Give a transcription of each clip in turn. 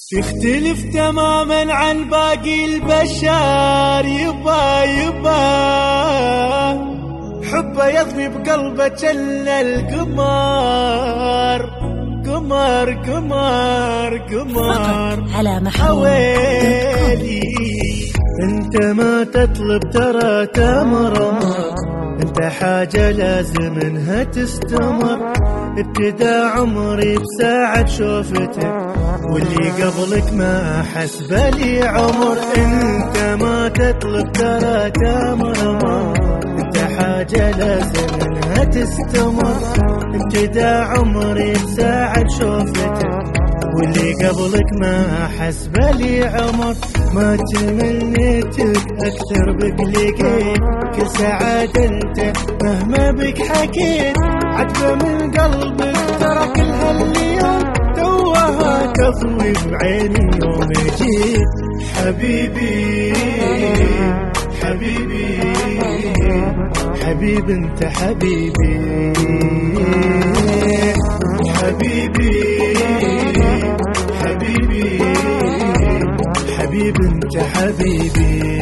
تختلف تماما عن باقي البشر، يبا حبه يضوي بقلبه جل القمر، قمر على حوالي. انت ما تطلب ترى تمر، انت حاجة لازم انها تستمر. ابتدى عمري بساعة شوفتك، واللي قبلك ما حس بلي عمر. انت ما تطلب ترى تمر، انت حاجة لازم انها تستمر. ابتدى عمري بساعة شوفتك، واللي قبلك ما حس بلي عمر. ما تمنيتك اكثر بك لقيت، كل سعادة انت مهما بك حكيت. عتبة من قلبك ترى كل هاليوم توها تضوي بعيني يوم جيت. حبيبي حبيب انت حبيبي، حبيب انت حبيبي.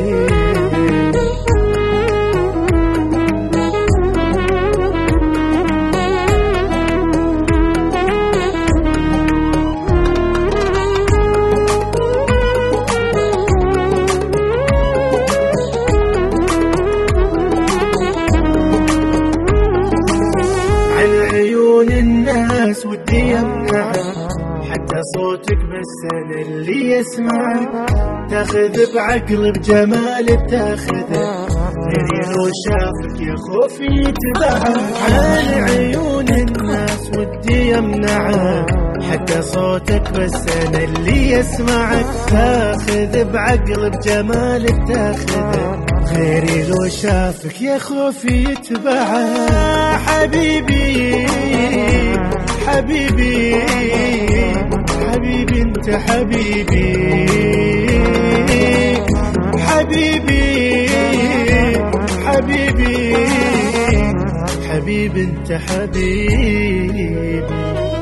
عن عيون الناس ودي امنعك، حتى صوتك بس انا اللي يسمعك. تاخذ بعقل بجمال بتاخذه، غيري لو شافك يا خوفي يتبعك. عن عيون الناس ودي امنعك، حتى صوتك بس انا اللي يسمعك. تاخذ بعقل بجمال بتاخذه، غيري لو شافك يا خوفي يتبعك. حبيبي انت حبيبي، حبيبي انت حبيبي.